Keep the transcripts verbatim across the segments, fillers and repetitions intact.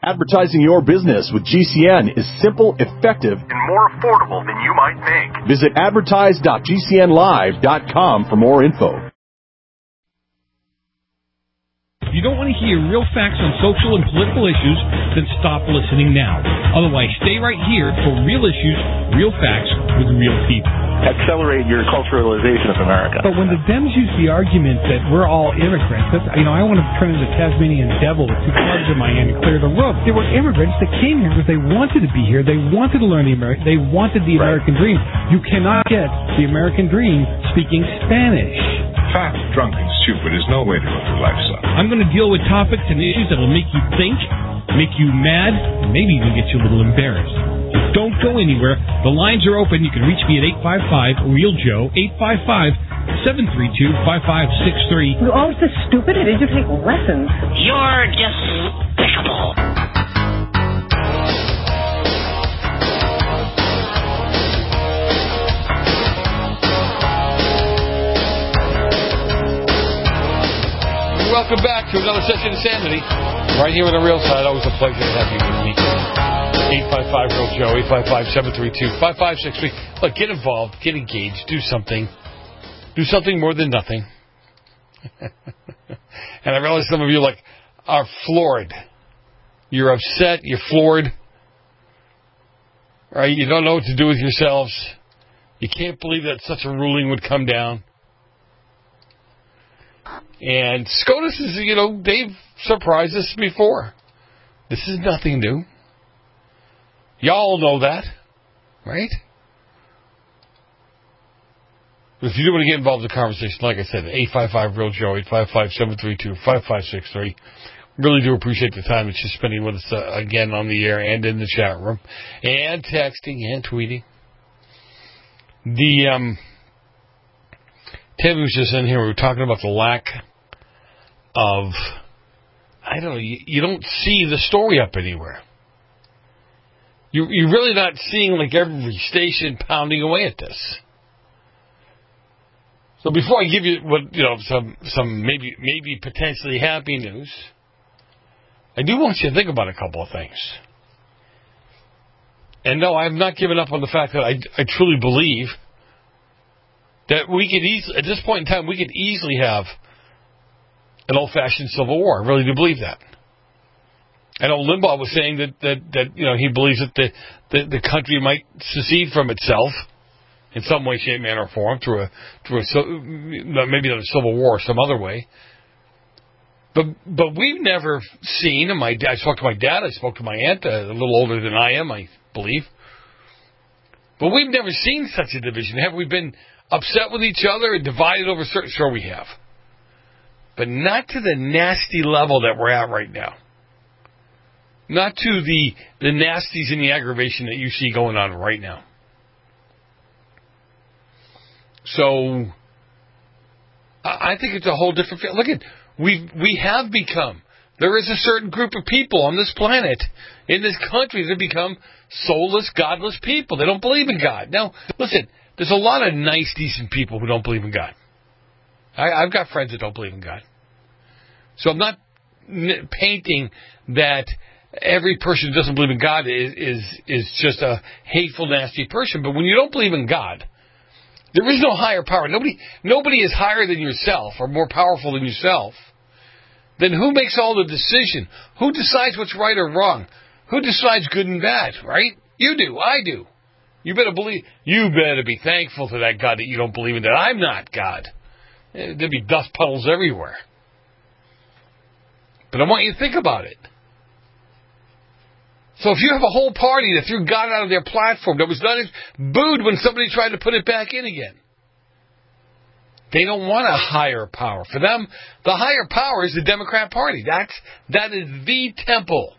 Advertising your business with G C N is simple, effective, and more affordable than you might think. Visit advertise dot g c n live dot com for more info. If you don't want to hear real facts on social and political issues, then stop listening now. Otherwise, stay right here for real issues, real facts with real people. Accelerate your culturalization of America. But when the Dems use the argument that we're all immigrants, that's, you know, I want to turn into the Tasmanian devil with two clubs in my hand and clear the road. They were immigrants that came here because they wanted to be here. They wanted to learn the American. They wanted the Right. American dream. You cannot get the American dream speaking Spanish. Fat, drunk, and stupid is no way to go through life, son. I'm going to deal with topics and issues that will make you think, make you mad, and maybe even get you a little embarrassed. So don't go anywhere. The lines are open. You can reach me at eight five five, REAL Joe, eight five five, seven three two, five five six three. You're always so stupid. Did you take lessons? You're despicable. Welcome back to another session of Sanity. Right here on the Real Side. Always a pleasure to have you with me. eight five five, REAL Joe, eight five five, seven three two, five five six three. Look, get involved, get engaged, do something. Do something more than nothing. And I realize some of you like are floored. You're upset, you're floored. Right? You don't know what to do with yourselves. You can't believe that such a ruling would come down. And SCOTUS is, you know, they've surprised us before. This is nothing new. Y'all know that, right? If you do want to get involved in the conversation, like I said, eight five five, REAL Joe, eight five five, seven three two, five five six three. Really do appreciate the time that you're spending with us uh, again on the air and in the chat room, and texting and tweeting. The, um... Tim was just in here, we were talking about the lack of, I don't know, you, you don't see the story up anywhere. You, you're really not seeing like every station pounding away at this. So before I give you what, you know, some, some maybe, maybe potentially happy news, I do want you to think about a couple of things. And no, I've not given up on the fact that I, I truly believe that we could easily, at this point in time, we could easily have an old-fashioned civil war. I really do believe that. I know Limbaugh was saying that, that, that you know, he believes that the, the, the country might secede from itself in some way, shape, manner, or form through a, through a, maybe not a civil war or some other way. But, but we've never seen, and my, I spoke to my dad, I spoke to my aunt, a little older than I am, I believe. But we've never seen such a division. Have we been upset with each other and divided over certain? Sure we have. But not to the nasty level that we're at right now. Not to the, the nasties and the aggravation that you see going on right now. So, I think it's a whole different feel. Look at, we we have become, there is a certain group of people on this planet, in this country, that have become soulless, godless people. They don't believe in God. Now, listen, there's a lot of nice, decent people who don't believe in God. I, I've got friends that don't believe in God. So I'm not n- painting that every person who doesn't believe in God is, is is just a hateful, nasty person. But when you don't believe in God, there is no higher power. Nobody nobody is higher than yourself or more powerful than yourself. Then who makes all the decision? Who decides what's right or wrong? Who decides good and bad, right? You do. I do. You better believe, you better be thankful to that God that you don't believe in, that I'm not God. There'd be dust puddles everywhere. But I want you to think about it. So if you have a whole party that threw God out of their platform, that was not booed when somebody tried to put it back in again, they don't want a higher power. For them, the higher power is the Democrat Party. That's, that is the temple.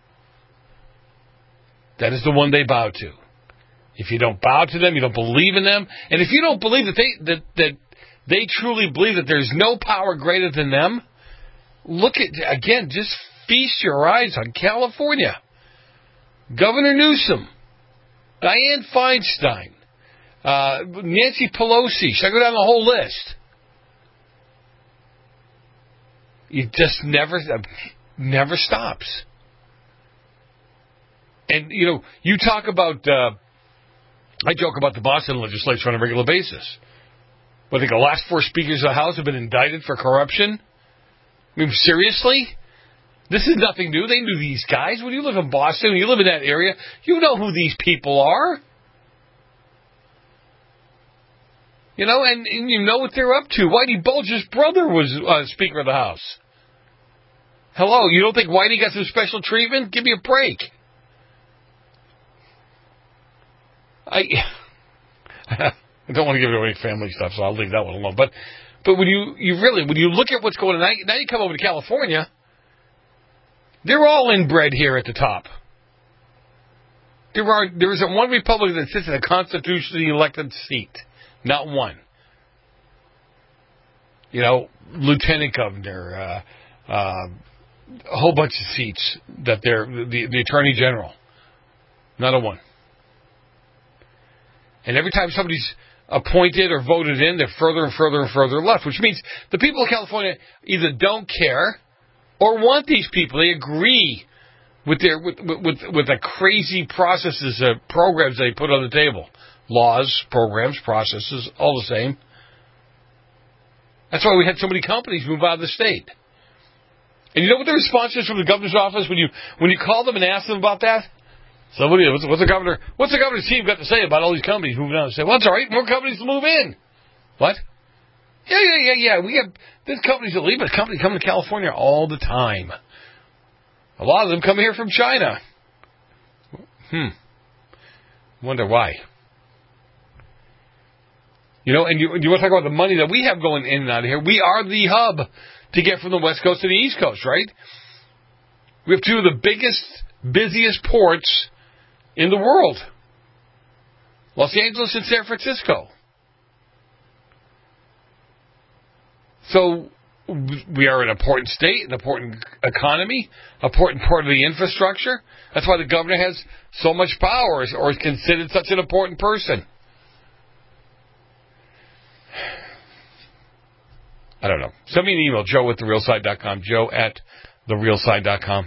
That is the one they bow to. If you don't bow to them, you don't believe in them, and if you don't believe that they that that they truly believe that there's no power greater than them, look at, again, just feast your eyes on California. Governor Newsom, Dianne Feinstein, uh, Nancy Pelosi. Should I go down the whole list? It just never, never stops. and, you know, you talk about, uh, I joke about the Boston legislature on a regular basis. But I think the last four speakers of the House have been indicted for corruption. I mean, seriously? This is nothing new. They knew these guys. When you live in Boston, when you live in that area, you know who these people are. You know, and, and you know what they're up to. Whitey Bulger's brother was uh, Speaker of the House. Hello, you don't think Whitey got some special treatment? Give me a break. I I don't want to give away family stuff, so I'll leave that one alone. But but when you, you really, when you look at what's going on, now, now you come over to California, they're all inbred here at the top. There are there isn't one Republican that sits in a constitutionally elected seat. Not one. You know, lieutenant governor, uh, uh, a whole bunch of seats that they're the, the attorney general. Not a one. And every time somebody's appointed or voted in, they're further and further and further left, which means the people of California either don't care or want these people. They agree with their with with, with the crazy processes, uh, programs they put on the table. Laws, programs, processes, all the same. That's why we had so many companies move out of the state. And you know what the response is from the governor's office when you when you call them and ask them about that? Somebody, what's, what's the governor? What's the governor's team got to say about all these companies moving out of the state? Well, that's all right. More companies will move in. What? Yeah, yeah, yeah, yeah. We have there's companies that leave, but companies come to California all the time. A lot of them come here from China. Hmm. Wonder why. You know, and you, you want to talk about the money that we have going in and out of here. We are the hub to get from the West Coast to the East Coast, right? We have two of the biggest, busiest ports in the world. Los Angeles and San Francisco. So we are an important state, an important economy, an important part of the infrastructure. That's why the governor has so much power or is considered such an important person. I don't know. Send me an email, joe at the real side dot com, joe at the real side dot com.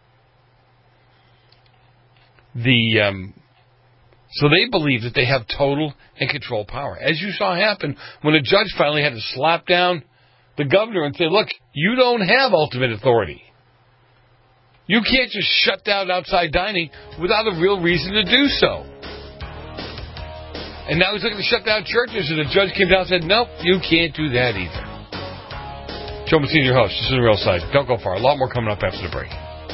The, um, so they believe that they have total and control power. As you saw happen when a judge finally had to slap down the governor and say, look, you don't have ultimate authority. You can't just shut down outside dining without a real reason to do so. And now he's looking to shut down churches, and the judge came down and said, nope, you can't do that either. Joe Messina, your host. This is The Real Side. Don't go far. A lot more coming up after the break.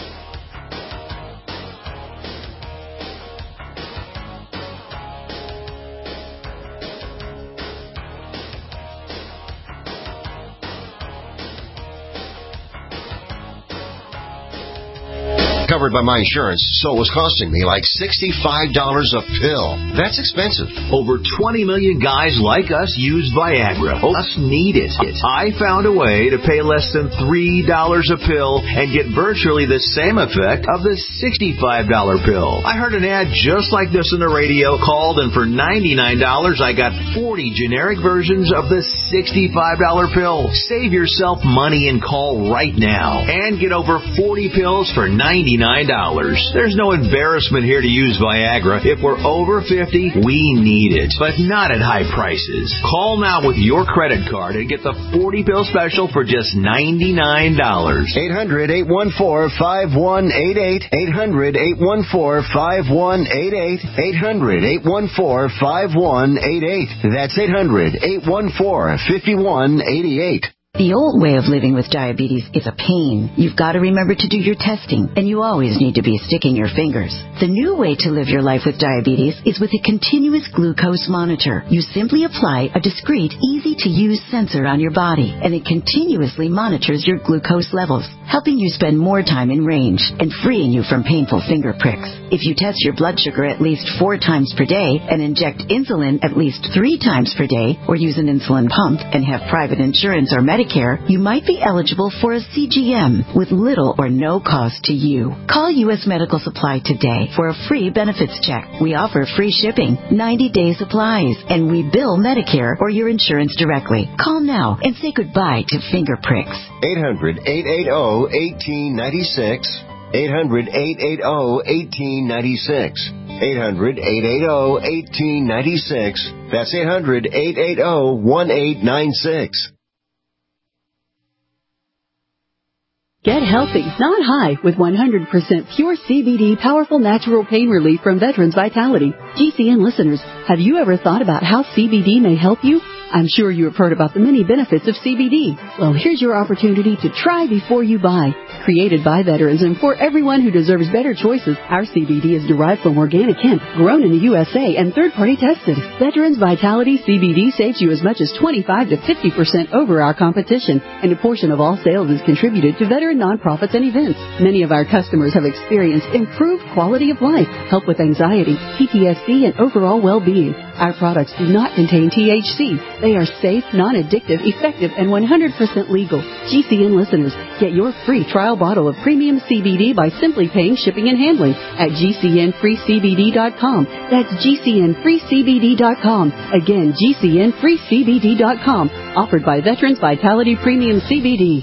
Covered by my insurance, so it was costing me like sixty-five dollars a pill. That's expensive. Over twenty million guys like us use Viagra. Us need it. I found a way to pay less than three dollars a pill and get virtually the same effect of the sixty-five dollars pill. I heard an ad just like this on the radio, called, and for ninety-nine dollars I got forty generic versions of the sixty-five dollars pill. Save yourself money and call right now and get over forty pills for ninety-nine dollars. There's no embarrassment here to use Viagra. If we're over fifty, we need it, but not at high prices. Call now with your credit card and get the forty pill special for just ninety-nine dollars. eight hundred, eight one four, five one eight eight. eight hundred, eight one four, five one eight eight. eight hundred, eight one four, five one eight eight. That's eight hundred, eight one four, five one eight eight. The old way of living with diabetes is a pain. You've got to remember to do your testing, and you always need to be sticking your fingers. The new way to live your life with diabetes is with a continuous glucose monitor. You simply apply a discreet, easy-to-use sensor on your body, and it continuously monitors your glucose levels, helping you spend more time in range and freeing you from painful finger pricks. If you test your blood sugar at least four times per day and inject insulin at least three times per day, or use an insulin pump and have private insurance or Medicare, you might be eligible for a C G M with little or no cost to you. Call U S Medical Supply today for a free benefits check. We offer free shipping, ninety-day supplies, and we bill Medicare or your insurance directly. Call now and say goodbye to finger pricks. eight hundred, eight eight zero, one eight nine six. eight hundred, eight eight zero, one eight nine six. eight hundred, eight eight zero, one eight nine six. That's eight hundred, eight eight zero, one eight nine six. Get healthy, not high, with one hundred percent pure C B D powerful natural pain relief from Veterans Vitality. G C N listeners, have you ever thought about how C B D may help you? I'm sure you have heard about the many benefits of C B D. Well, here's your opportunity to try before you buy. Created by veterans and for everyone who deserves better choices, our C B D is derived from organic hemp, grown in the U S A, and third-party tested. Veterans Vitality C B D saves you as much as twenty-five to fifty percent over our competition, and a portion of all sales is contributed to veteran nonprofits and events. Many of our customers have experienced improved quality of life, help with anxiety, P T S D, and overall well-being. Our products do not contain T H C. They are safe, non-addictive, effective, and one hundred percent legal. G C N listeners, get your free trial bottle of premium C B D by simply paying shipping and handling at G C N free C B D dot com. That's G C N free C B D dot com. Again, G C N free C B D dot com. Offered by Veterans Vitality Premium C B D.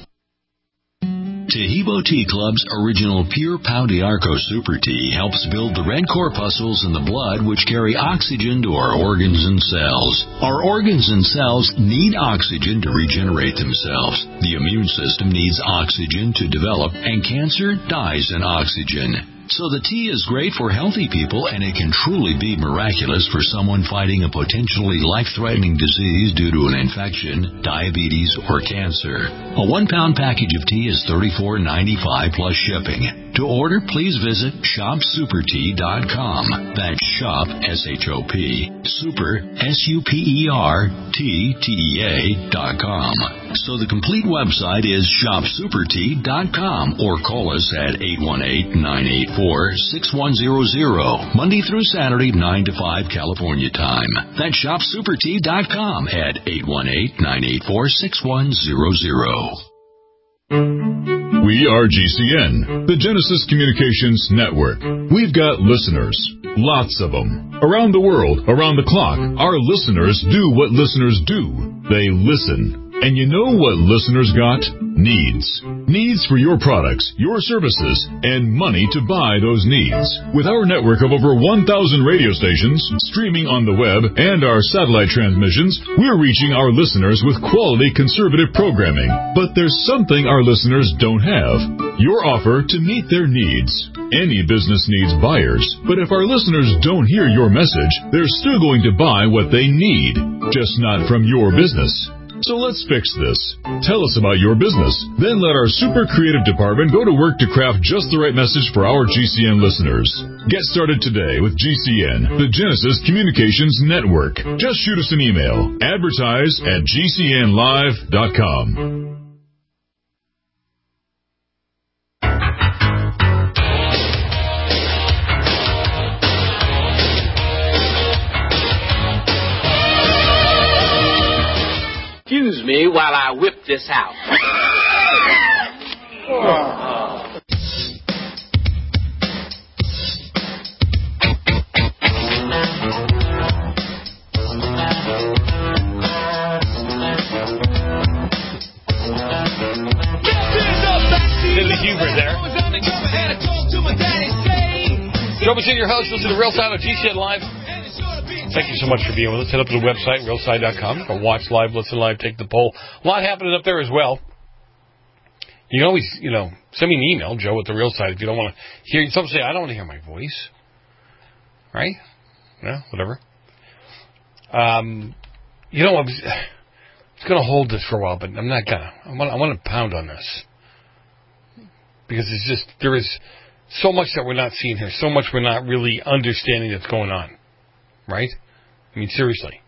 Taheebo Tea Club's original Pure Pau d'Arco Super Tea helps build the red corpuscles in the blood which carry oxygen to our organs and cells. Our organs and cells need oxygen to regenerate themselves. The immune system needs oxygen to develop, and cancer dies in oxygen. So the tea is great for healthy people, and it can truly be miraculous for someone fighting a potentially life-threatening disease due to an infection, diabetes, or cancer. A one-pound package of tea is thirty-four ninety-five plus shipping. To order, please visit shop super tea dot com. That's shop, S H O P, super, S U P E R, T, T E A, dot com. So the complete website is shop super tea dot com, or call us at eight one eight, nine eight four, six one zero zero, Monday through Saturday, nine to five California time. That's shop super tea dot com at eight one eight, nine eight four, six one zero zero. We are G C N, the Genesis Communications Network. We've got listeners, lots of them. Around the world, around the clock, our listeners do what listeners do. They listen. And you know what listeners got? Needs. Needs for your products, your services, and money to buy those needs. With our network of over one thousand radio stations, streaming on the web, and our satellite transmissions, we're reaching our listeners with quality conservative programming. But there's something our listeners don't have. Your offer to meet their needs. Any business needs buyers, but if our listeners don't hear your message, they're still going to buy what they need, just not from your business. So let's fix this. Tell us about your business. Then let our super creative department go to work to craft just the right message for our G C N listeners. Get started today with G C N, the Genesis Communications Network. Just shoot us an email. Advertise at G C N live dot com. Excuse me while I whip this out. Oh. Billy Huber there. Joe Machine, your host. Listen to Real Time on G C N Live. Thank you so much for being with us. Head up to the website, real side dot com. Or watch live, listen live, take the poll. A lot happening up there as well. You can always, you know, send me an email, Joe at the Real Side, if you don't want to hear. Some say, I don't want to hear my voice. Right? Yeah, whatever. Um, you know, I was, I was going to hold this for a while, but I'm not going to. I want, I want to pound on this. Because it's just, there is so much that we're not seeing here. So much we're not really understanding that's going on. Right? I mean, seriously.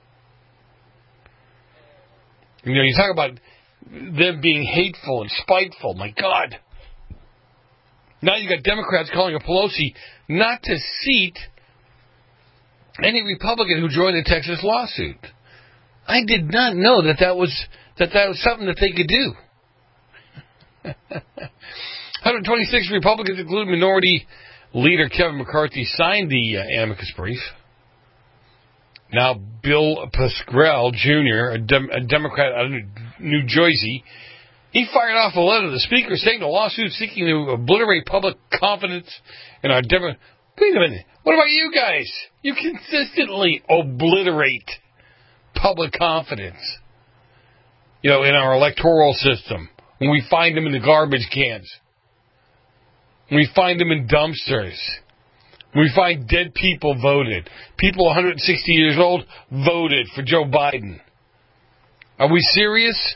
You know, you talk about them being hateful and spiteful. My God. Now you got Democrats calling a Pelosi not to seat any Republican who joined the Texas lawsuit. I did not know that that was that that was something that they could do. one hundred twenty-six Republicans, including Minority Leader Kevin McCarthy, signed the uh, amicus brief. Now, Bill Pascrell, Junior, a, Dem- a Democrat out of New Jersey, He fired off a letter to the Speaker saying the lawsuit seeking to obliterate public confidence in our Demo- Wait a minute. What about you guys? You consistently obliterate public confidence, you know, in our electoral system. When we find them in the garbage cans. When we find them in dumpsters. When we find dead people voted. People one hundred sixty years old voted for Joe Biden. Are we serious?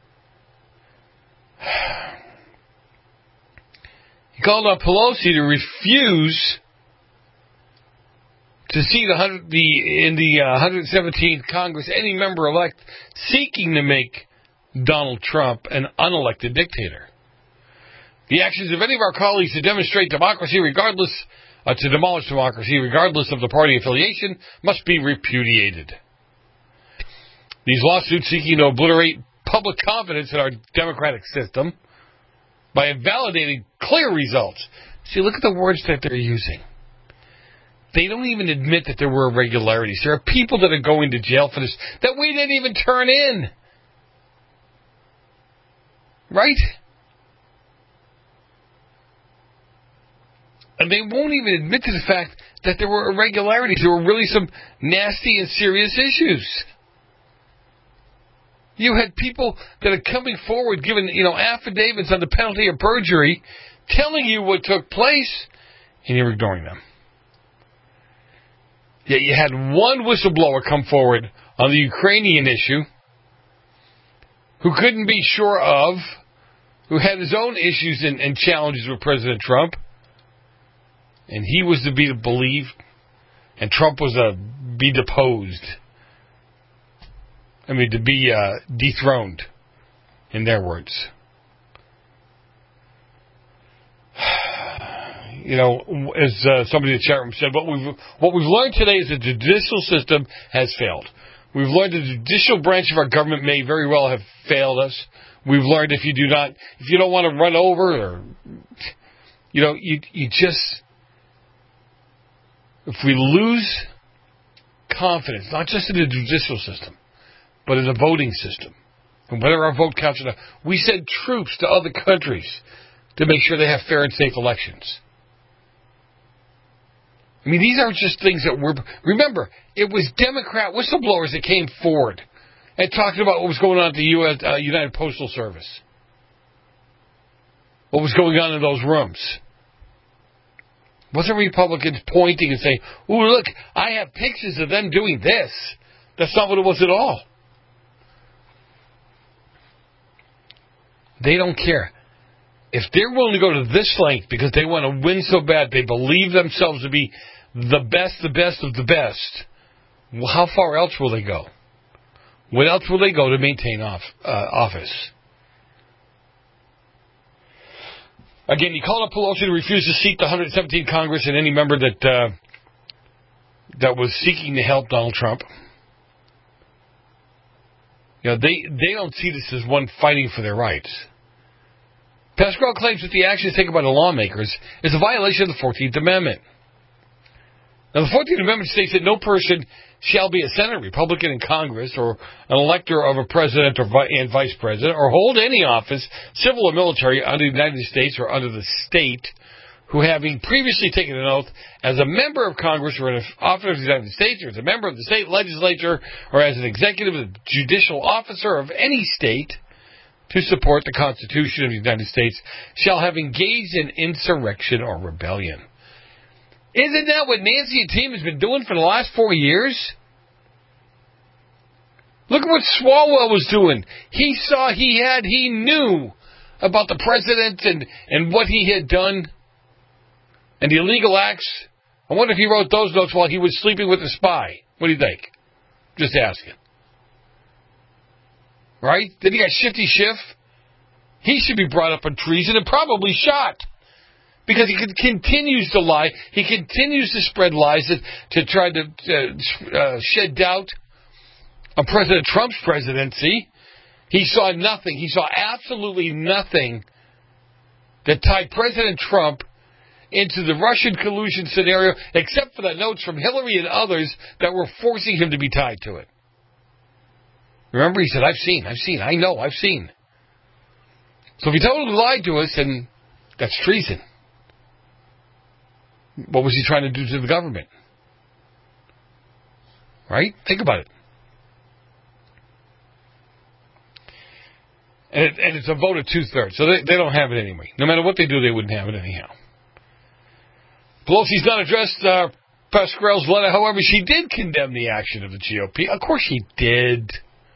He called on Pelosi to refuse to see the, hundred, the in the uh, one hundred seventeenth Congress any member elect seeking to make Donald Trump an unelected dictator. The actions of any of our colleagues to demonstrate democracy regardless, uh, to demolish democracy regardless of the party affiliation must be repudiated. These lawsuits seeking to obliterate public confidence in our democratic system by invalidating clear results. See, look at the words that they're using. They don't even admit that there were irregularities. There are people that are going to jail for this that we didn't even turn in. Right? And they won't even admit to the fact that there were irregularities. There were really some nasty and serious issues. You had people that are coming forward giving, you know, affidavits on the penalty of perjury telling you what took place, and you're ignoring them. Yet you had one whistleblower come forward on the Ukrainian issue who couldn't be sure of, who had his own issues and, and challenges with President Trump, and he was to be believed, and Trump was to be deposed. I mean, to be uh, dethroned, in their words. You know, as uh, somebody in the chat room said, what we've, what we've learned today is the judicial system has failed. We've learned the judicial branch of our government may very well have failed us. We've learned if you do not, if you don't want to run over, or, you know, you you just, if we lose confidence, not just in the judicial system, but in the voting system, and whether our vote counts or not, we send troops to other countries to make sure they have fair and safe elections. I mean, these aren't just things that we're... Remember, it was Democrat whistleblowers that came forward and talked about what was going on at the U S, uh, United Postal Service. What was going on in those rooms. Wasn't Republicans pointing and saying, ooh, look, I have pictures of them doing this. That's not what it was at all. They don't care. If they're willing to go to this length because they want to win so bad, they believe themselves to be the best, the best of the best, well, how far else will they go? What else will they go to maintain off, uh, office? Again, he called up Pelosi to refuse to seat the one hundred seventeenth Congress and any member that uh, that was seeking to help Donald Trump. You know, they, they don't see this as one fighting for their rights. Pascal claims that the actions taken by the lawmakers is a violation of the fourteenth Amendment. Now, the fourteenth Amendment states that no person shall be a Senate Republican in Congress or an elector of a president or vi- and vice president or hold any office, civil or military, under the United States or under the state, who having previously taken an oath as a member of Congress or an officer of the United States or as a member of the state legislature or as an executive or judicial officer of any state to support the Constitution of the United States shall have engaged in insurrection or rebellion. Isn't that what Nancy and team has been doing for the last four years? Look at what Swalwell was doing. He saw, he had, he knew about the president and, and what he had done and the illegal acts. I wonder if he wrote those notes while he was sleeping with a spy. What do you think? Just asking. Right? Then you got Shifty Schiff. He should be brought up on treason and probably shot. Because he continues to lie. He continues to spread lies that, to try to uh, uh, shed doubt on President Trump's presidency. He saw nothing. He saw absolutely nothing that tied President Trump into the Russian collusion scenario, except for the notes from Hillary and others that were forcing him to be tied to it. Remember, he said, I've seen, I've seen, I know, I've seen. So if he totally lied to us, then that's treason. What was he trying to do to the government? Right? Think about it. And, it, and it's a vote of two-thirds, so they, they don't have it anyway. No matter what they do, they wouldn't have it anyhow. Pelosi's not addressed uh, Pascrell's letter. However, she did condemn the action of the G O P. Of course she did.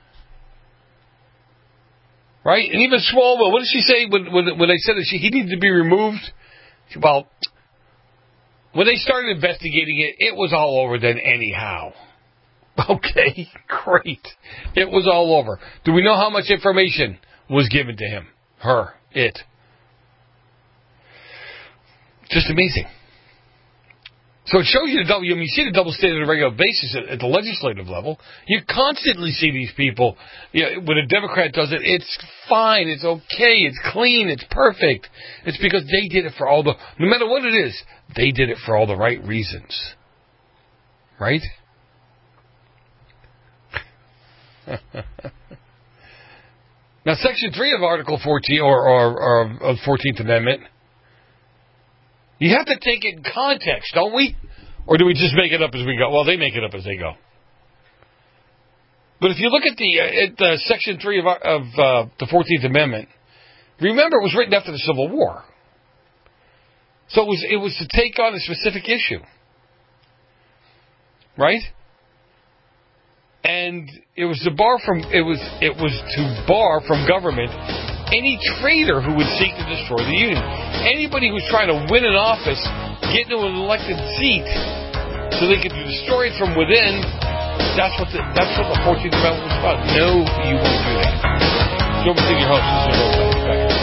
Right? And even Swalwell, what did she say when, when, when they said that she, he needed to be removed? Well, when they started investigating it, it was all over then anyhow. Okay, great. It was all over. Do we know how much information was given to him? Her. It. Just amazing. So it shows you the double, I mean, you see the double standard on a regular basis at, at the legislative level. You constantly see these people, you know, when a Democrat does it, it's fine, it's okay, it's clean, it's perfect. It's because they did it for all the, no matter what it is, they did it for all the right reasons. Right? Now, Section three of Article fourteen, or, or, or of the fourteenth Amendment, you have to take it in context, don't we? Or do we just make it up as we go? Well, they make it up as they go. But if you look at the uh, at uh, Section three of, of uh, the fourteenth Amendment, remember it was written after the Civil War. So it was it was to take on a specific issue. Right? And it was to bar from it was it was to bar from government any traitor who would seek to destroy the Union. Anybody who's trying to win an office, get into an elected seat, so they could destroy it from within. That's what the that's what the fourteenth Amendment was about. No, you won't do that. Joe Messina, your host. This is Joe Messina.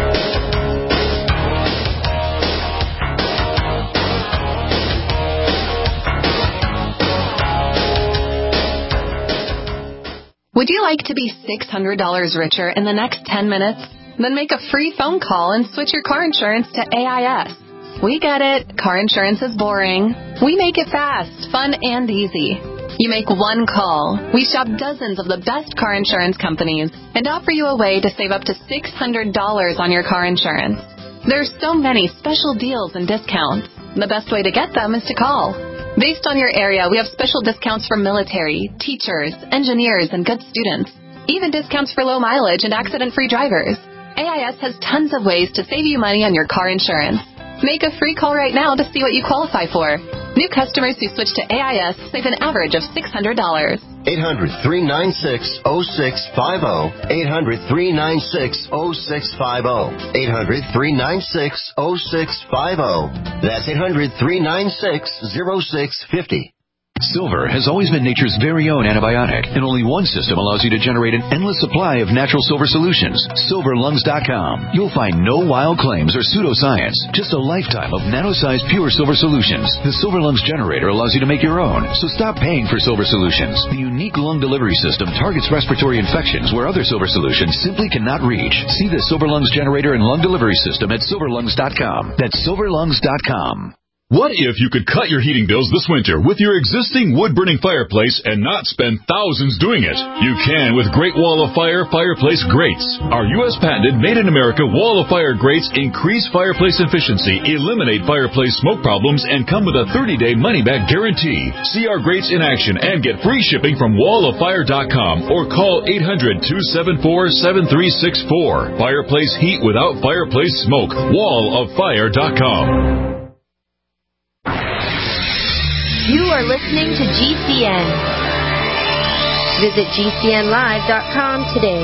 Would you like to be six hundred dollars richer in the next ten minutes? Then make a free phone call and switch your car insurance to A I S. We get it. Car insurance is boring. We make it fast, fun, and easy. You make one call. We shop dozens of the best car insurance companies and offer you a way to save up to six hundred dollars on your car insurance. There's so many special deals and discounts. The best way to get them is to call. Based on your area, we have special discounts for military, teachers, engineers, and good students. Even discounts for low mileage and accident-free drivers. A I S has tons of ways to save you money on your car insurance. Make a free call right now to see what you qualify for. New customers who switch to A I S save an average of six hundred dollars. eight hundred, three nine six, oh six five oh. eight hundred, three nine six, oh six five oh. eight hundred, three nine six, oh six five oh. That's eight hundred, three nine six, oh six five oh. Silver has always been nature's very own antibiotic, and only one system allows you to generate an endless supply of natural silver solutions. silver lungs dot com. You'll find no wild claims or pseudoscience, just a lifetime of nano-sized pure silver solutions. The Silver Lungs generator allows you to make your own, so stop paying for silver solutions. The unique lung delivery system targets respiratory infections where other silver solutions simply cannot reach. See the Silver Lungs generator and lung delivery system at silver lungs dot com. That's silver lungs dot com. What if you could cut your heating bills this winter with your existing wood-burning fireplace and not spend thousands doing it? You can with Great Wall of Fire Fireplace Grates. Our U S patented made-in-America Wall of Fire grates increase fireplace efficiency, eliminate fireplace smoke problems, and come with a thirty-day money-back guarantee. See our grates in action and get free shipping from wall of fire dot com or call eight hundred, two seven four, seven three six four. Fireplace heat without fireplace smoke. wall of fire dot com. You are listening to G C N. Visit G C N live dot com today.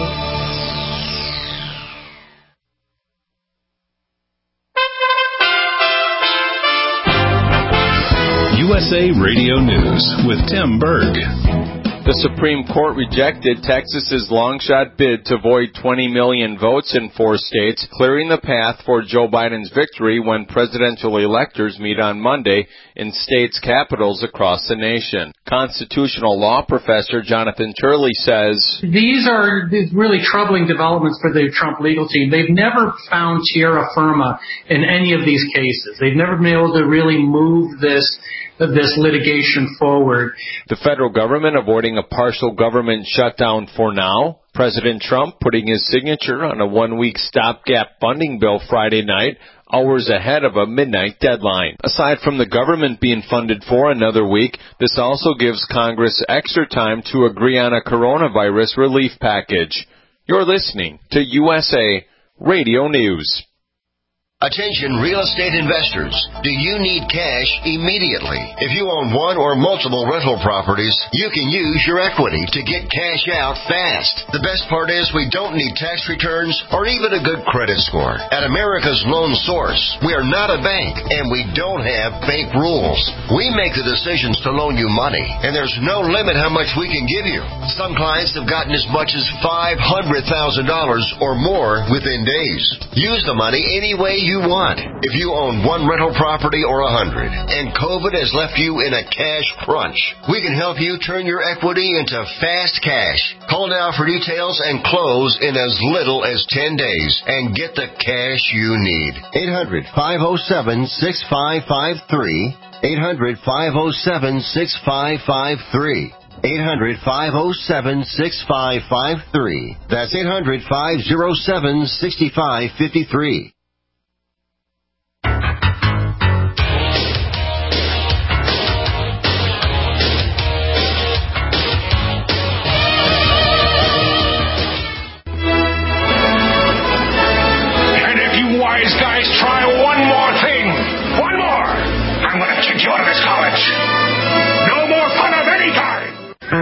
U S A Radio News with Tim Berg. The Supreme Court rejected Texas's long-shot bid to void twenty million votes in four states, clearing the path for Joe Biden's victory when presidential electors meet on Monday in states' capitals across the nation. Constitutional law professor Jonathan Turley says, These are really troubling developments for the Trump legal team. They've never found terra firma in any of these cases. They've never been able to really move this this litigation forward. The federal government avoiding a partial government shutdown for now? President Trump putting his signature on a one-week stopgap funding bill Friday night, hours ahead of a midnight deadline. Aside from the government being funded for another week, this also gives Congress extra time to agree on a coronavirus relief package. You're listening to U S A Radio News. Attention real estate investors. Do you need cash immediately? If you own one or multiple rental properties, you can use your equity to get cash out fast. The best part is we don't need tax returns or even a good credit score. At America's Loan Source, we are not a bank and we don't have bank rules. We make the decisions to loan you money, and there's no limit how much we can give you. Some clients have gotten as much as five hundred thousand dollars or more within days. Use the money any way you want. If you own one rental property or a hundred, and COVID has left you in a cash crunch, we can help you turn your equity into fast cash. Call now for details and close in as little as ten days and get the cash you need. eight hundred, five oh seven, six five five three. eight hundred, five oh seven, six five five three. eight hundred, five oh seven, six five five three. That's eight hundred, five oh seven, six five five three. Wise guys, try one more thing. One more. I'm going to kick you out of this college. No more fun of any kind.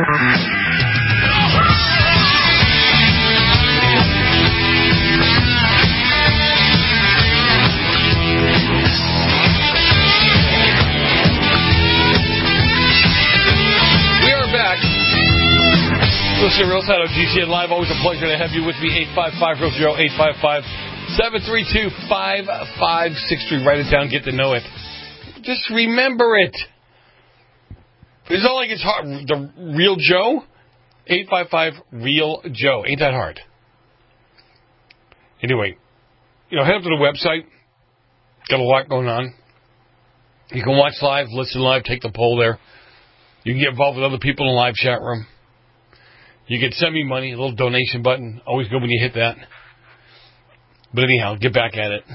We are back. Listen to Real Side of G C N Live. Always a pleasure to have you with me. eight five five, Real Joe, eight five five, seven three two, five five six three. Write it down, get to know it. Just remember it. It's not like it's hard. The Real Joe, eight five five, Real Joe. Ain't that hard. Anyway, you know, head up to the website. Got a lot going on. You can watch live, listen live, take the poll there. You can get involved with other people in the live chat room. You can send me money, a little donation button. Always good when you hit that. But anyhow, get back at it.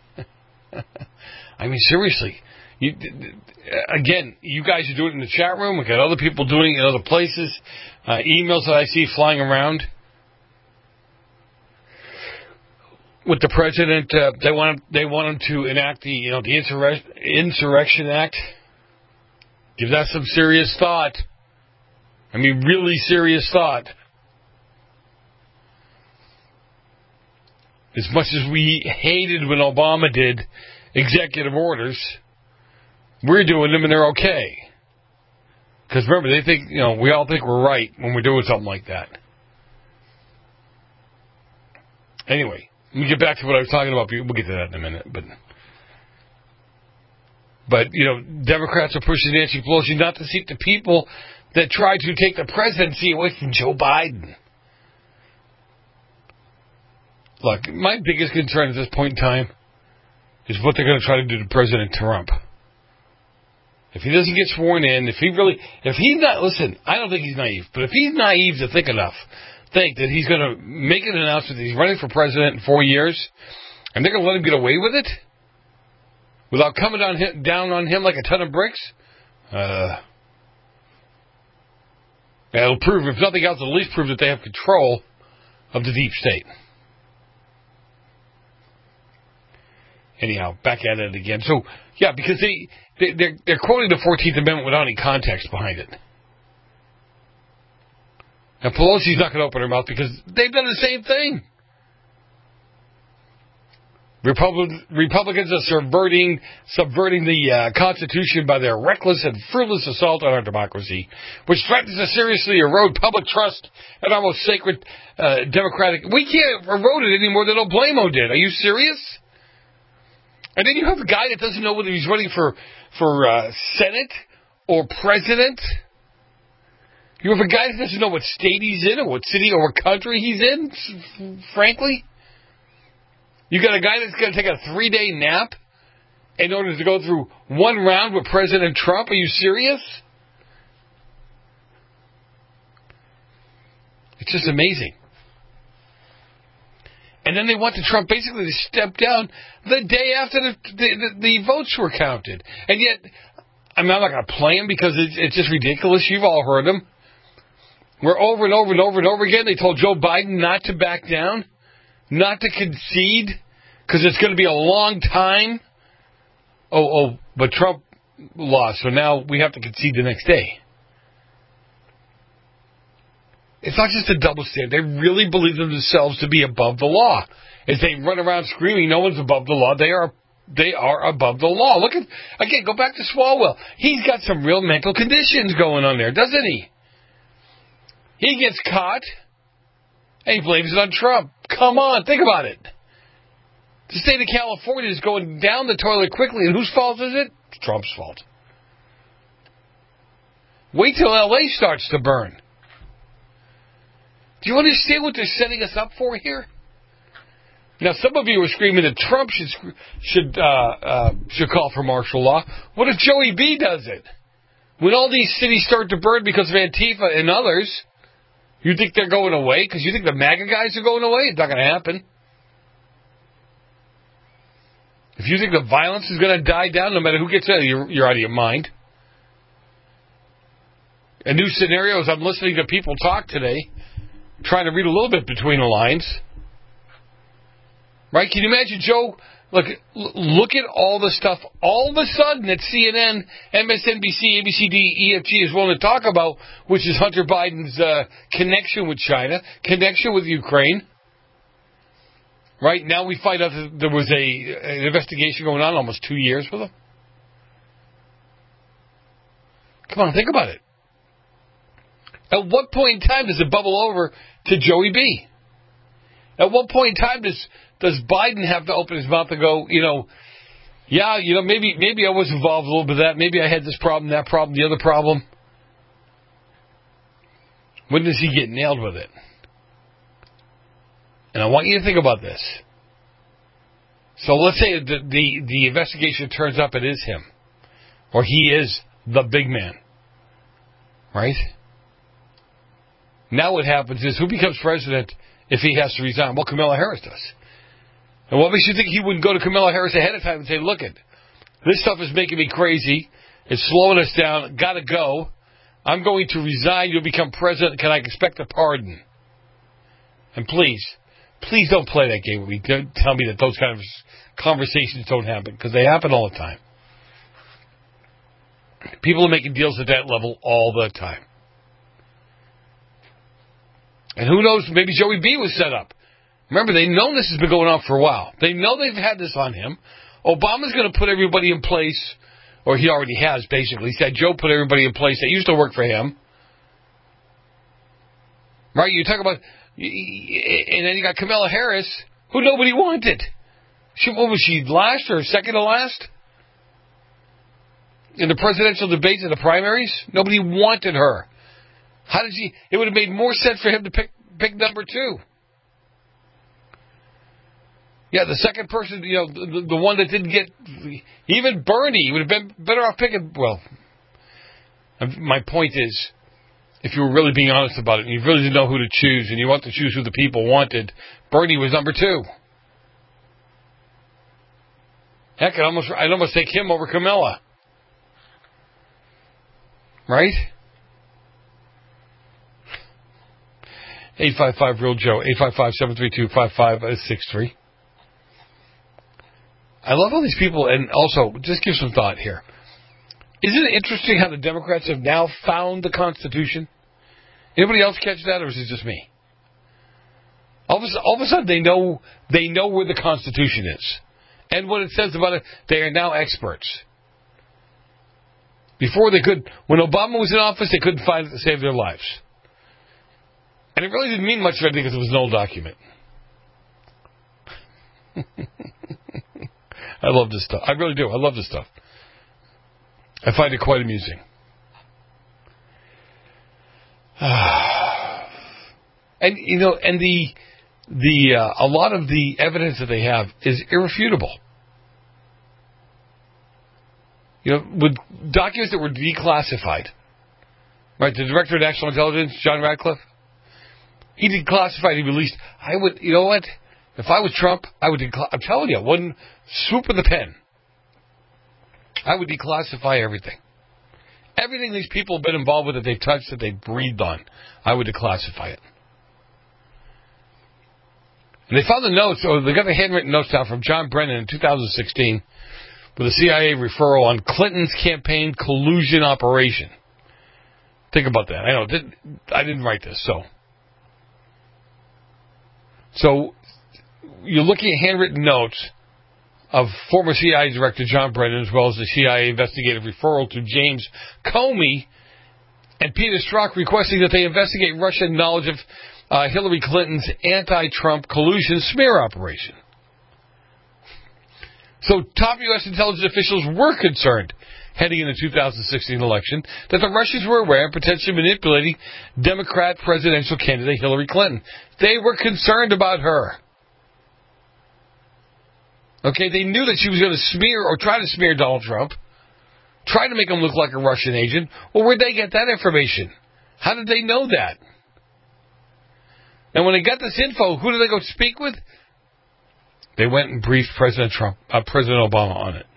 I mean, seriously. You, again, you guys are doing it in the chat room. We've got other people doing it in other places. Uh, emails that I see flying around. With the president, uh, they want they want him to enact the you know the Insurre- Insurrection Act. Give that some serious thought. I mean, really serious thought. As much as we hated when Obama did executive orders, we're doing them and they're okay. Because remember, they think, you know, we all think we're right when we're doing something like that. Anyway, let me get back to what I was talking about. We'll get to that in a minute. But, but you know, Democrats are pushing Nancy Pelosi not to seat the people that tried to take the presidency away from Joe Biden. Look, my biggest concern at this point in time is what they're going to try to do to President Trump. If he doesn't get sworn in, if he really, if he's not, listen, I don't think he's naive, but if he's naive to think enough, think that he's going to make an announcement that he's running for president in four years, and they're going to let him get away with it, without coming down, down on him like a ton of bricks, uh, it'll prove, if nothing else, it'll at least prove that they have control of the deep state. Anyhow, back at it again. So, yeah, because they, they, they're, they're quoting the fourteenth Amendment without any context behind it. And Pelosi's not going to open her mouth because they've done the same thing. Republic, Republicans are subverting, subverting the uh, Constitution by their reckless and fruitless assault on our democracy, which threatens to seriously erode public trust and our most sacred uh, democratic... We can't erode it any more than Oblamo did. Are you serious? And then you have a guy that doesn't know whether he's running for for uh, Senate or president. You have a guy that doesn't know what state he's in or what city or what country he's in, frankly. You got a guy that's going to take a three-day nap in order to go through one round with President Trump. Are you serious? It's just amazing. And then they wanted Trump basically to step down the day after the the, the, the votes were counted. And yet, I mean, I'm not going to play him because it's, it's just ridiculous. You've all heard him. Where over and over and over and over again, they told Joe Biden not to back down, not to concede, because it's going to be a long time. Oh, oh, but Trump lost, so now we have to concede the next day. It's not just a double standard. They really believe themselves to be above the law. As they run around screaming, no one's above the law, they are they are above the law. Look at, again, go back to Swalwell. He's got some real mental conditions going on there, doesn't he? He gets caught, and he blames it on Trump. Come on, think about it. The state of California is going down the toilet quickly, and whose fault is it? It's Trump's fault. Wait till L A starts to burn. Do you understand what they're setting us up for here? Now, some of you were screaming that Trump should should uh, uh, should call for martial law. What if Joey B does it? When all these cities start to burn because of Antifa and others, you think they're going away? Because you think the MAGA guys are going away? It's not going to happen. If you think the violence is going to die down, no matter who gets it, you're, you're out of your mind. A new scenario is I'm listening to people talk today, trying to read a little bit between the lines. Right? Can you imagine, Joe? Look, look at all the stuff. All of a sudden, that C N N, M S N B C, A B C, D, E F G is willing to talk about, which is Hunter Biden's uh, connection with China, connection with Ukraine. Right? Now we find out that there was a an investigation going on almost two years with him. Come on, think about it. At what point in time does it bubble over to Joey B? At what point in time does does Biden have to open his mouth and go, you know, yeah, you know, maybe maybe I was involved a little bit of that. Maybe I had this problem, that problem, the other problem. When does he get nailed with it? And I want you to think about this. So let's say the, the, the investigation turns up it is him. Or he is the big man. Right? Now what happens is, who becomes president if he has to resign? Well, Kamala Harris does. And what makes you think he wouldn't go to Kamala Harris ahead of time and say, look, it, this stuff is making me crazy. It's slowing us down. Got to go. I'm going to resign. You'll become president. Can I expect a pardon? And please, please don't play that game with me. Don't tell me that those kind of conversations don't happen, because they happen all the time. People are making deals at that level all the time. And who knows, maybe Joey B was set up. Remember, they know this has been going on for a while. They know they've had this on him. Obama's going to put everybody in place, or he already has, basically. He said Joe put everybody in place that used to work for him. Right? You talk about, and then you got Kamala Harris, who nobody wanted. She, what was she, last or second to last? In the presidential debates and the primaries? Nobody wanted her. How did she? It would have made more sense for him to pick pick number two. Yeah, the second person, you know, the, the one that didn't get, even Bernie would have been better off picking. Well, my point is, if you were really being honest about it, and you really didn't know who to choose, and you want to choose who the people wanted, Bernie was number two. Heck, I'd almost, I'd almost take him over Kamala. Right? eight five five real Joe, eight five five, seven three two, five five six three. I love all these people, and also, just give some thought here. Isn't it interesting how the Democrats have now found the Constitution? Anybody else catch that, or is it just me? All of a, all of a sudden, they know they know where the Constitution is. And what it says about it, they are now experts. Before they could, when Obama was in office, they couldn't find it to save their lives. And it really didn't mean much for anything because it was an old document. I love this stuff. I really do. I love this stuff. I find it quite amusing. And, you know, and the, the, uh, a lot of the evidence that they have is irrefutable. You know, with documents that were declassified, right? The Director of National Intelligence, John Radcliffe, he declassified, he released. I would, you know what? If I was Trump, I would, decla- I'm telling you, one swoop of the pen, I would declassify everything. Everything these people have been involved with, that they've touched, that they've breathed on, I would declassify it. And they found the notes, or they got the handwritten notes down from John Brennan in two thousand sixteen with a C I A referral on Clinton's campaign collusion operation. Think about that. I know, I didn't write this, so. So, you're looking at handwritten notes of former C I A Director John Brennan, as well as the C I A investigative referral to James Comey and Peter Strzok, requesting that they investigate Russian knowledge of uh, Hillary Clinton's anti-Trump collusion smear operation. So top U S intelligence officials were concerned heading into the two thousand sixteen election that the Russians were aware of potentially manipulating Democrat presidential candidate Hillary Clinton. They were concerned about her. Okay, they knew that she was going to smear or try to smear Donald Trump, try to make him look like a Russian agent. Well, where'd they get that information? How did they know that? And when they got this info, who did they go speak with? They went and briefed President Trump, uh, President Obama on it.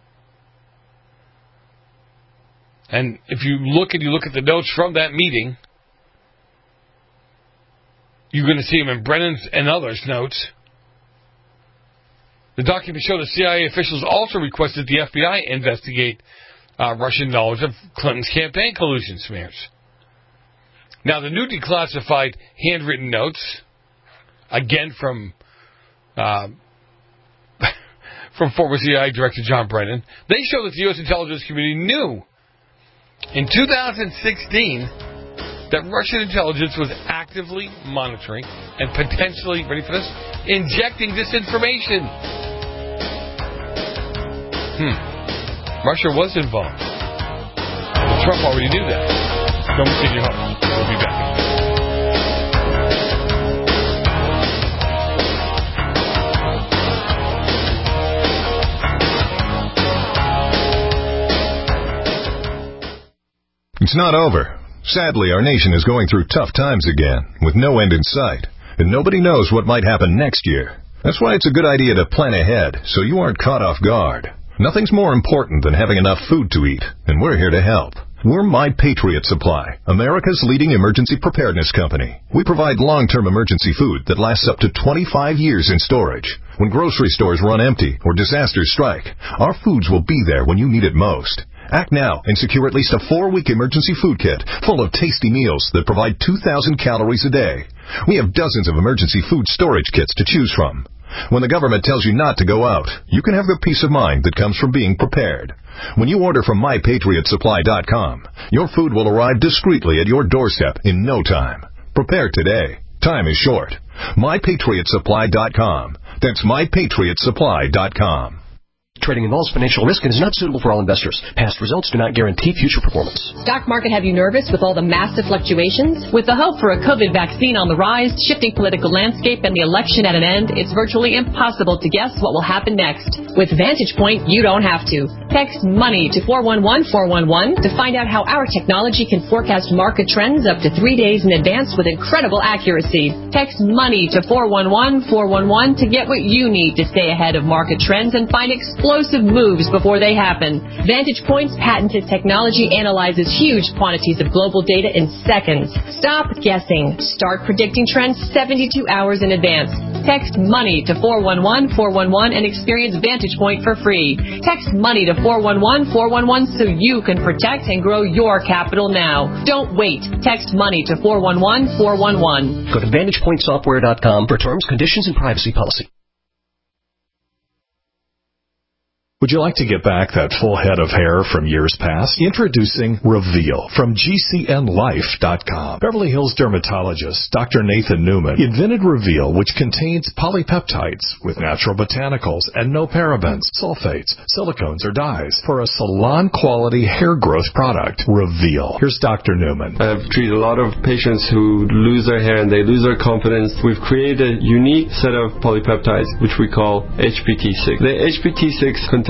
And if you look and you look at the notes from that meeting, you're going to see them in Brennan's and others' notes. The documents show the C I A officials also requested the F B I investigate uh, Russian knowledge of Clinton's campaign collusion smears. Now, the new declassified handwritten notes, again from uh, from former C I A Director John Brennan, they show that the U S intelligence community knew in two thousand sixteen that Russian intelligence was actively monitoring and potentially, ready for this, injecting disinformation. Hmm. Russia was involved. But Trump already knew that. Don't continue home. We'll be back. It's not over. Sadly, our nation is going through tough times again, with no end in sight, and nobody knows what might happen next year. That's why it's a good idea to plan ahead, so you aren't caught off guard. Nothing's more important than having enough food to eat, and we're here to help. We're My Patriot Supply, America's leading emergency preparedness company. We provide long-term emergency food that lasts up to twenty-five years in storage. When grocery stores run empty or disasters strike, our foods will be there when you need it most. Act now and secure at least a four-week emergency food kit full of tasty meals that provide two thousand calories a day. We have dozens of emergency food storage kits to choose from. When the government tells you not to go out, you can have the peace of mind that comes from being prepared. When you order from my patriot supply dot com, your food will arrive discreetly at your doorstep in no time. Prepare today. Time is short. my patriot supply dot com. That's my patriot supply dot com. Trading involves financial risk and is not suitable for all investors. Past results do not guarantee future performance. Stock market have you nervous with all the massive fluctuations? With the hope for a COVID vaccine on the rise, shifting political landscape, and the election at an end, it's virtually impossible to guess what will happen next. With Vantage Point, you don't have to. Text MONEY to four one one four one one to find out how our technology can forecast market trends up to three days in advance with incredible accuracy. Text MONEY to four one one four one one to get what you need to stay ahead of market trends and find explosive Explosive moves before they happen. Vantage Point's patented technology analyzes huge quantities of global data in seconds. Stop guessing. Start predicting trends seventy-two hours in advance. Text MONEY to four one one four one one and experience Vantage Point for free. Text MONEY to four one one four one one so you can protect and grow your capital now. Don't wait. Text MONEY to four one one four one one. Go to vantage point software dot com for terms, conditions, and privacy policy. Would you like to get back that full head of hair from years past? Introducing Reveal from G C N life dot com. Beverly Hills dermatologist Doctor Nathan Newman invented Reveal, which contains polypeptides with natural botanicals and no parabens, sulfates, silicones, or dyes for a salon-quality hair growth product. Reveal. Here's Doctor Newman. I've treated a lot of patients who lose their hair and they lose their confidence. We've created a unique set of polypeptides, which we call H P T six. The H P T six contains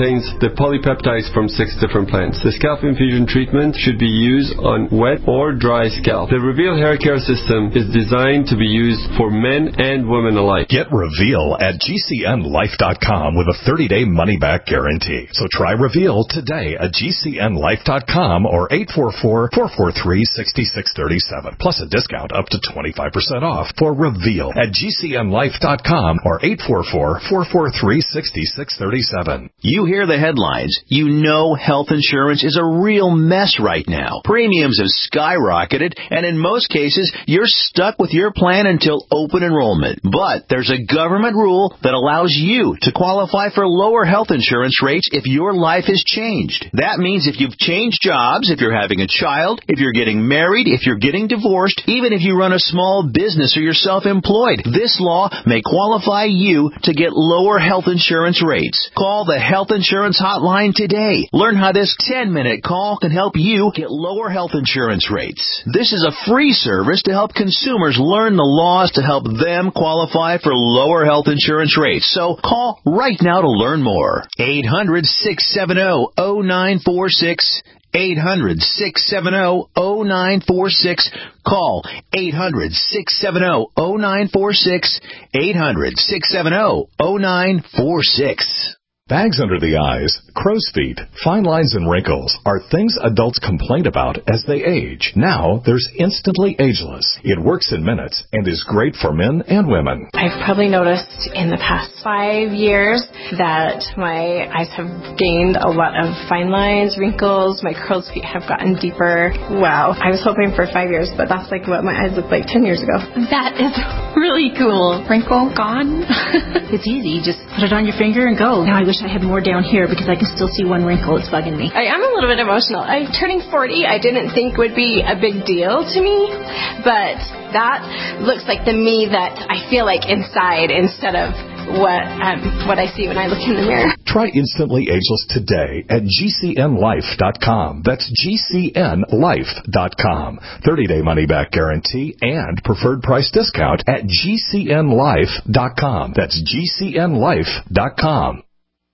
contains the polypeptides from six different plants. The scalp infusion treatment should be used on wet or dry scalp. The Reveal hair care system is designed to be used for men and women alike. Get Reveal at G C N life dot com with a thirty-day money-back guarantee. So try Reveal today at G C N life dot com or eight four four, four four three, six six three seven. Plus a discount up to twenty-five percent off for Reveal at G C N life dot com or eight four four, four four three, six six three seven. You hear the headlines. You know health insurance is a real mess right now. Premiums have skyrocketed, and in most cases, you're stuck with your plan until open enrollment. But there's a government rule that allows you to qualify for lower health insurance rates if your life has changed. That means if you've changed jobs, if you're having a child, if you're getting married, if you're getting divorced, even if you run a small business or you're self-employed, this law may qualify you to get lower health insurance rates. Call the Health Insurance Hotline today. Learn how this ten-minute call can help you get lower health insurance rates. This is a free service to help consumers learn the laws to help them qualify for lower health insurance rates. So call right now to learn more. eight hundred, six seven zero, zero nine four six. eight hundred, six seven zero, zero nine four six. Call eight hundred, six seven zero, zero nine four six. eight hundred, six seven zero, zero nine four six. Bags under the eyes, crow's feet, fine lines, and wrinkles are things adults complain about as they age. Now, there's Instantly Ageless. It works in minutes and is great for men and women. I've probably noticed in the past five years that my eyes have gained a lot of fine lines, wrinkles, my crow's feet have gotten deeper. Wow. I was hoping for five years, but that's like what my eyes looked like ten years ago. That is really cool. Wrinkle gone. It's easy. Just put it on your finger and go. Now I wish I had more down here because I can still see one wrinkle. It's bugging me. I am a little bit emotional. I'm turning forty. I didn't think would be a big deal to me, but that looks like the me that I feel like inside instead of what um, what I see when I look in the mirror. Try Instantly Ageless today at G C N life dot com. That's G C N life dot com. thirty-day money-back guarantee and preferred price discount at G C N life dot com. That's G C N life dot com.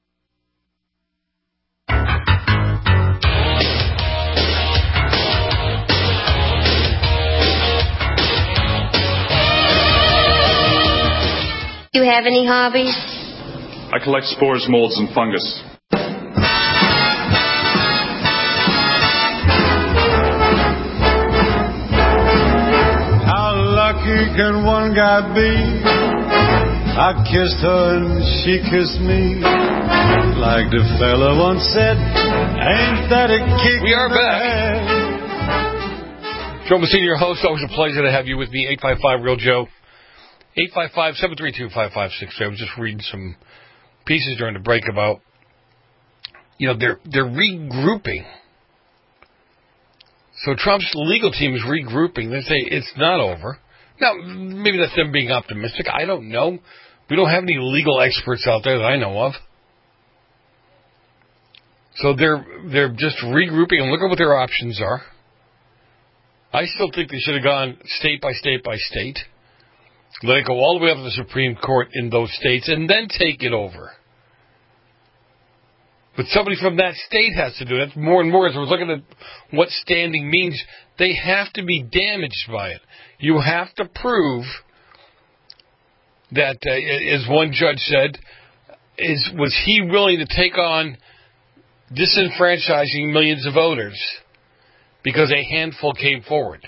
Do you have any hobbies? I collect spores, molds, and fungus. How lucky can one guy be? I kissed her and she kissed me. Like the fella once said, ain't that a kick? We are back. Joe Messina, your host. Always a pleasure to have you with me. eight five five, Real Joe. eight five five, seven three two, five five six three. I was just reading some pieces during the break about, you know, they're they're regrouping. So Trump's legal team is regrouping. They say it's not over. Now, maybe that's them being optimistic. I don't know. We don't have any legal experts out there that I know of. So they're they're just regrouping and look at what their options are. I still think they should have gone state by state by state. Let it go all the way up to the Supreme Court in those states and then take it over. But somebody from that state has to do it. More and more, as we're looking at what standing means, they have to be damaged by it. You have to prove that, uh, as one judge said, is was he willing to take on disenfranchising millions of voters because a handful came forward?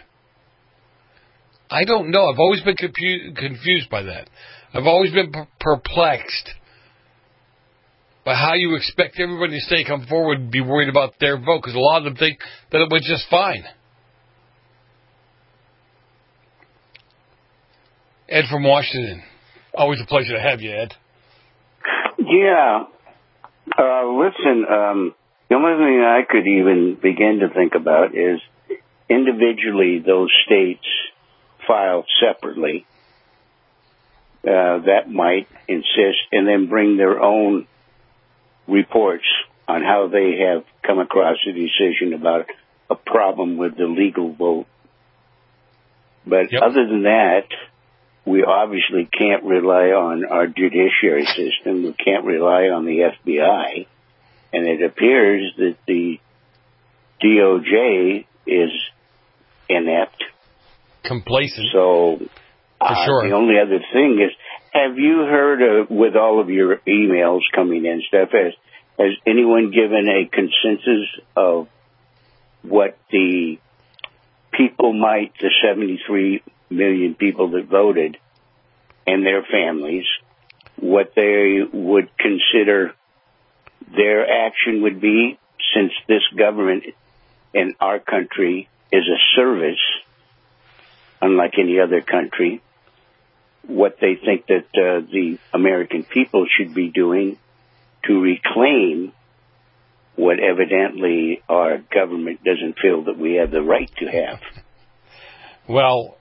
I don't know. I've always been confu- confused by that. I've always been per- perplexed by how you expect everybody to stay come forward and be worried about their vote, because a lot of them think that it went just fine. Ed from Washington. Always a pleasure to have you, Ed. Yeah. Uh, listen, um, the only thing I could even begin to think about is individually those states filed separately. Uh, that might insist and then bring their own reports on how they have come across a decision about a problem with the legal vote. But yep. Other than that, we obviously can't rely on our judiciary system. We can't rely on the F B I. And it appears that the D O J is inept. Complacent. So For uh, sure. the only other thing is, have you heard of, with all of your emails coming in, stuff, has, has anyone given a consensus of what the people might, the seventy-three million people that voted and their families, what they would consider their action would be, since this government in our country is a service, unlike any other country, what they think that uh, the American people should be doing to reclaim what evidently our government doesn't feel that we have the right to have. Well,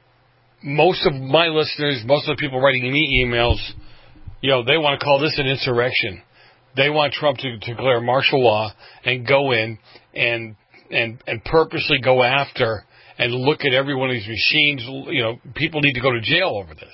most of my listeners, most of the people writing me emails, you know, they want to call this an insurrection. They want Trump to, to declare martial law and go in and and and purposely go after and look at every one of these machines. You know, people need to go to jail over this.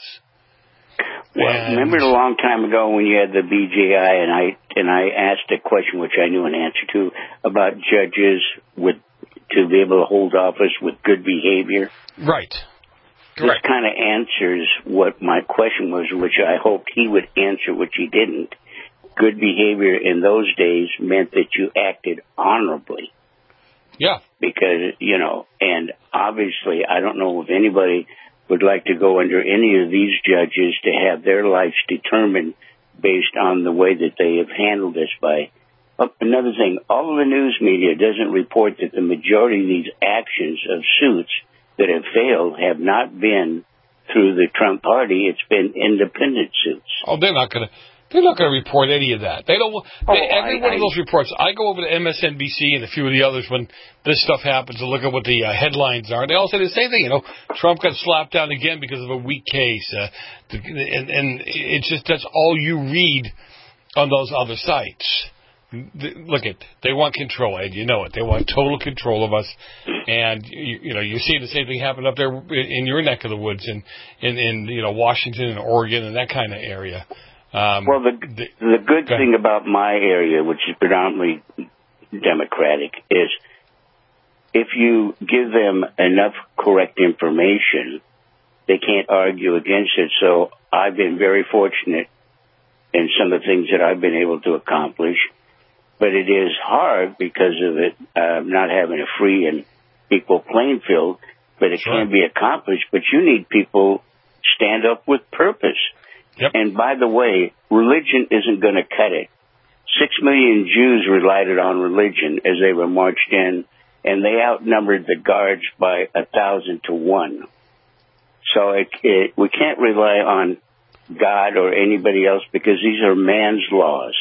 Well, and remember a long time ago when you had the B J I, and I and I asked a question which I knew an answer to about judges with to be able to hold office with good behavior. Right. Correct. This kind of answers what my question was, which I hoped he would answer, which he didn't. Good behavior in those days meant that you acted honorably. Yeah. Because, you know, and obviously I don't know if anybody would like to go under any of these judges to have their lives determined based on the way that they have handled this by. Oh, another thing, all of the news media doesn't report that the majority of these actions of suits that have failed have not been through the Trump party. It's been independent suits. Oh, they're not going to. They're not going to report any of that. They don't. They, oh, every I, one I, of those reports. I go over to M S N B C and a few of the others when this stuff happens and look at what the uh, headlines are. They all say the same thing. You know, Trump got slapped down again because of a weak case, uh, the, and, and it's just that's all you read on those other sites. The, look at they want control, Ed. You know it. They want total control of us, and you, you know you're seeing the same thing happen up there in your neck of the woods, in in, in you know Washington and Oregon and that kind of area. Um, well, the the, the good go thing about my area, which is predominantly Democratic, is if you give them enough correct information, they can't argue against it. So I've been very fortunate in some of the things that I've been able to accomplish. But it is hard because of it uh, not having a free and equal playing field. But it sure. can be accomplished. But you need people stand up with purpose. Yep. And by the way, religion isn't going to cut it. Six million Jews relied on religion as they were marched in, and they outnumbered the guards by a thousand to one. So it, it, we can't rely on God or anybody else because these are man's laws.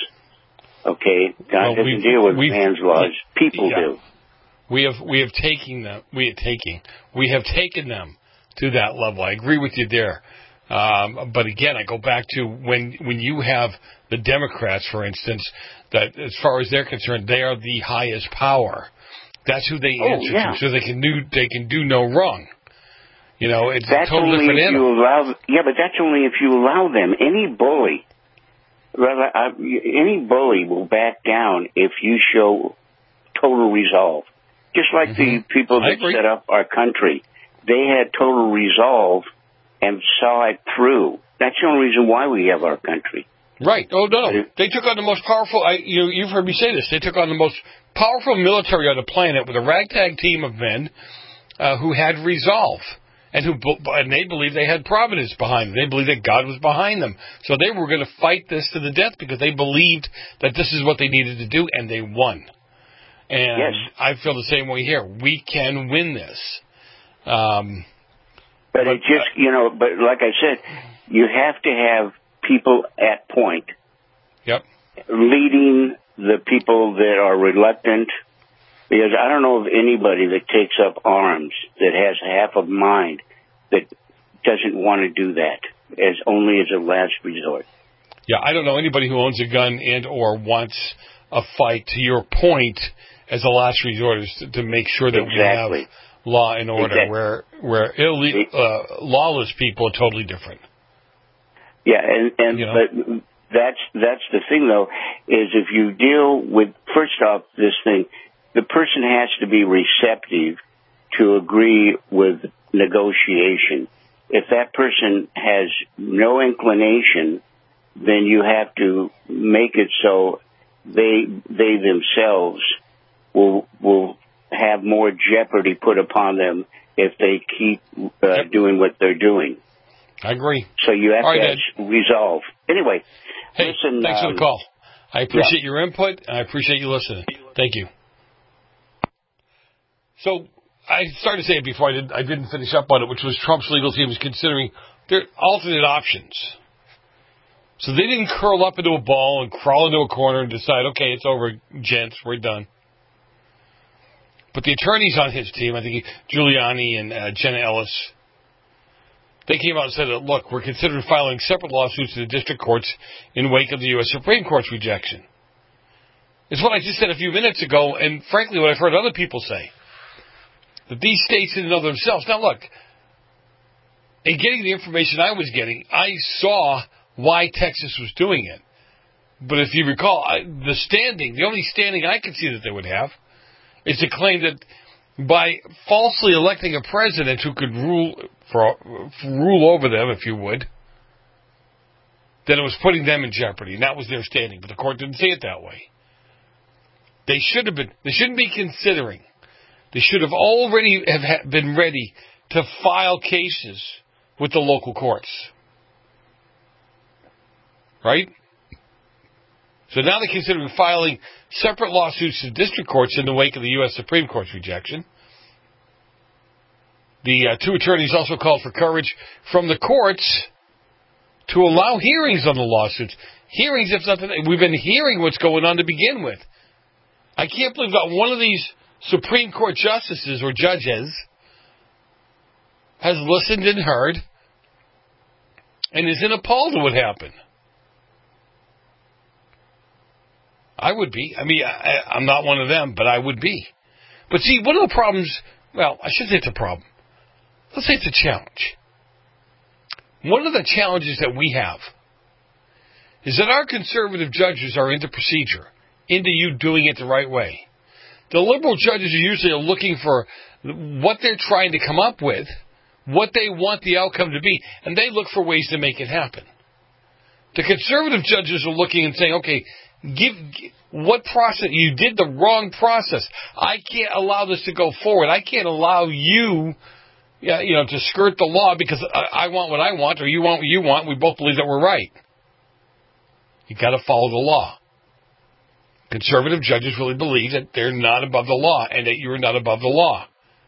Okay, God well, doesn't deal with man's laws. People yeah. do. We have we have taken them. We have taking. We have taken them to that level. I agree with you there. Um, but again, I go back to when when you have the Democrats, for instance, that as far as they're concerned, they are the highest power. That's who they oh, answer yeah. to, so they can do they can do no wrong. You know, it's that's a total only different if animal. you allow. Yeah, but that's only if you allow them. Any bully, rather, uh, any bully will back down if you show total resolve. Just like mm-hmm. the people that set up our country, they had total resolve and saw it through. That's the only reason why we have our country. Right. Oh, no, no. They took on the most powerful, I, you, you've heard me say this, they took on the most powerful military on the planet with a ragtag team of men uh, who had resolve. And who and they believed they had providence behind them. They believed that God was behind them. So they were going to fight this to the death because they believed that this is what they needed to do, and they won. And yes. I feel the same way here. We can win this. Um But it just, you know, but like I said, you have to have people at point. Yep. Leading the people that are reluctant. Because I don't know of anybody that takes up arms that has half a mind that doesn't want to do that as only as a last resort. Yeah, I don't know anybody who owns a gun and or wants a fight, to your point, as a last resort, is to, to make sure that exactly. we have law and order, exactly. where where ille- uh, lawless people are totally different. Yeah, and, and you know? but that's that's the thing, though, is if you deal with, first off, this thing, the person has to be receptive to agree with negotiation. If that person has no inclination, then you have to make it so they they themselves will will have more jeopardy put upon them if they keep uh, doing what they're doing. I agree. So you have All to right, have resolve. Anyway, hey, listen. Thanks um, for the call. I appreciate yeah. your input, and I appreciate you listening. Thank you. So I started to say it before I, did, I didn't finish up on it, which was Trump's legal team was considering their alternate options. So they didn't curl up into a ball and crawl into a corner and decide, okay, it's over, gents, we're done. But the attorneys on his team, I think Giuliani and uh, Jenna Ellis, they came out and said, look, we're considering filing separate lawsuits in the district courts in wake of the U S Supreme Court's rejection. It's what I just said a few minutes ago, and frankly what I've heard other people say. That these states in and of themselves, now look, in getting the information I was getting, I saw why Texas was doing it. But if you recall, I, the standing, the only standing I could see that they would have is to claim that by falsely electing a president who could rule for, rule over them, if you would, that it was putting them in jeopardy, and that was their standing. But the court didn't see it that way. They should have been. They shouldn't be considering. They should have already have been ready to file cases with the local courts. Right? So now they're considering filing separate lawsuits to district courts in the wake of the U S Supreme Court's rejection. The uh, two attorneys also called for courage from the courts to allow hearings on the lawsuits. Hearings, if nothing, we've been hearing what's going on to begin with. I can't believe that one of these Supreme Court justices or judges has listened and heard and isn't appalled at what happened. I would be. I mean, I, I'm not one of them, but I would be. But see, one of the problems, well, I shouldn't say it's a problem. Let's say it's a challenge. One of the challenges that we have is that our conservative judges are into procedure, into you doing it the right way. The liberal judges are usually looking for what they're trying to come up with, what they want the outcome to be, and they look for ways to make it happen. The conservative judges are looking and saying, okay, give, give what process, you did the wrong process. I can't allow this to go forward. I can't allow you, yeah, you know, to skirt the law because I, I want what I want or you want what you want. We both believe that we're right. You got to follow the law. Conservative judges really believe that they're not above the law and that you're not above the law.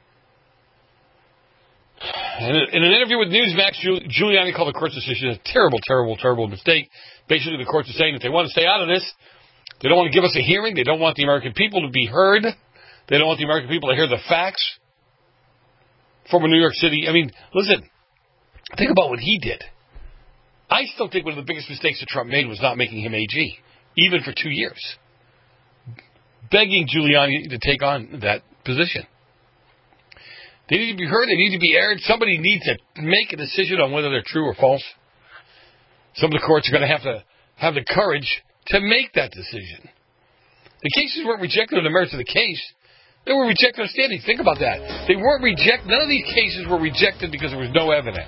And in an interview with Newsmax, Giuliani called the court's decision a terrible, terrible, terrible mistake. Basically, the courts are saying that they want to stay out of this. They don't want to give us a hearing. They don't want the American people to be heard. They don't want the American people to hear the facts. Former New York City, I mean, listen, think about what he did. I still think one of the biggest mistakes that Trump made was not making him A G, even for two years. Begging Giuliani to take on that position. They need to be heard. They need to be aired. Somebody needs to make a decision on whether they're true or false. Some of the courts are going to have to have the courage to make that decision. The cases weren't rejected on the merits of the case. They were rejected on standing. Think about that. They weren't rejected. None of these cases were rejected because there was no evidence.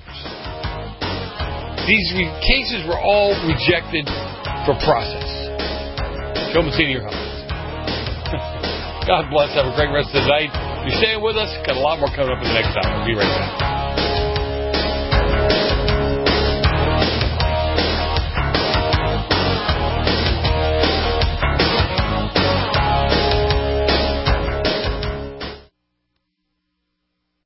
These re- cases were all rejected for process. Joe Messina, your host. God bless. Have a great rest of the night. You're staying with us. Got a lot more coming up in the next hour. We'll be right back.